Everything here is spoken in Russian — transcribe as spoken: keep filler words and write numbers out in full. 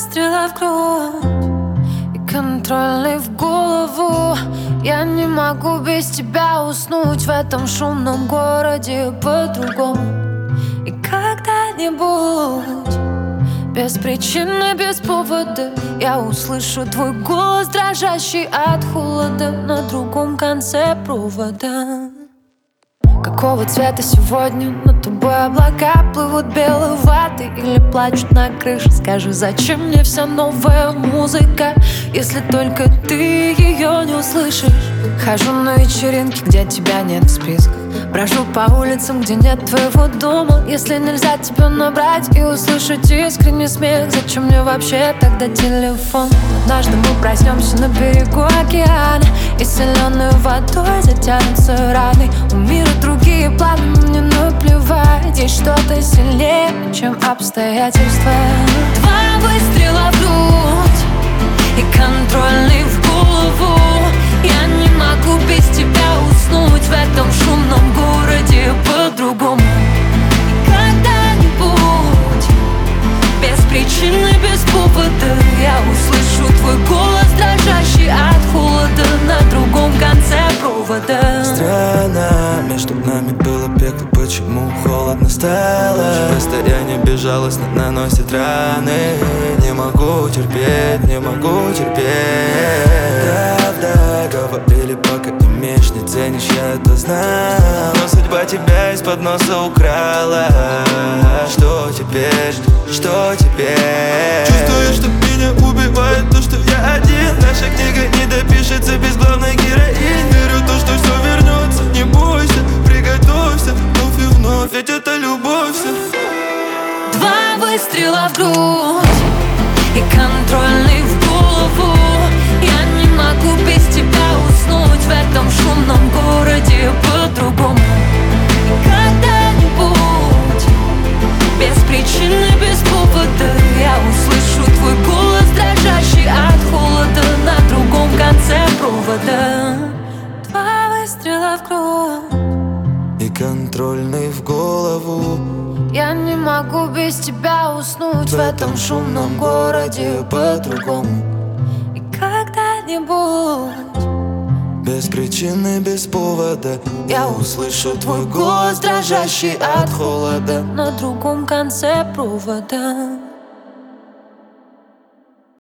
выстрела в грудь и контрольный в голову. Я не могу без тебя уснуть в этом шумном городе по-другому. И когда-нибудь, без причины, без повода, я услышу твой голос, дрожащий от холода, на другом конце провода. Какого цвета сегодня над тобой облака? Плывут белой ваты или плачут на крыше? Скажи, зачем мне вся новая музыка, если только ты ее не услышишь? Хожу на вечеринки, где тебя нет в списках. Брожу по улицам, где нет твоего дома. Если нельзя тебя набрать и услышать искренний смех, зачем мне вообще тогда телефон? Однажды мы проснемся на берегу океана, и соленой водой затянутся раны. У мира другие планы, мне наплевать. Есть что-то сильнее, чем обстоятельства. Два выстрела в грудь и контрольный в голову. Я не могу без тебя уснуть в этом шумном городе по-другому. И когда-нибудь, без причины, без повода, я услышу твой голос, дрожащий от холода, на другом конце провода. Странно, между нами было пекло, почему холодно стало? Расстояние безжалостно наносит раны. Не могу терпеть, не могу терпеть. Правда, говорили, пока имеешь, не ценишь, я это знал. Но судьба тебя из-под носа украла. Что теперь, что теперь? Чувствую, что меня убивает то, что я один. Наша книга не допишется без главной героини. Верю в то, что все вернется, не бойся, приготовься вновь и вновь, ведь это любовь вся. Два выстрела в грудь и контрольный в голову. Я не могу без тебя уснуть в этом шумном городе по-другому. И когда-нибудь, без причины, без повода, я услышу твой голос, дрожащий от холода, на другом конце провода. Два выстрела в грудь и контрольный в голову. Я не могу без тебя уснуть в этом шумном городе по-другому. И когда-нибудь, без причины, без повода, я услышу твой голос, дрожащий от холода, на другом конце провода.